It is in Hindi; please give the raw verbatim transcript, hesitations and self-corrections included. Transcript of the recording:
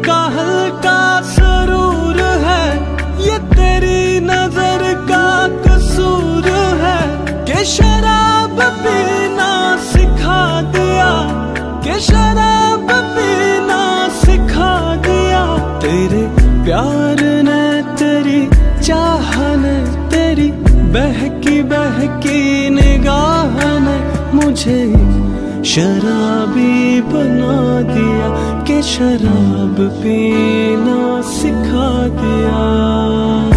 हल्का हल्का सरूर है, ये तेरी नजर का कसूर है कि शराब पीना सिखा दिया, कि शराब पीना सिखा दिया। तेरे प्यार ने, तेरी चाह ने, तेरी बहकी बहकी निगाह ने मुझे शराबी बना दिया, कि शराब पीना सिखा दिया।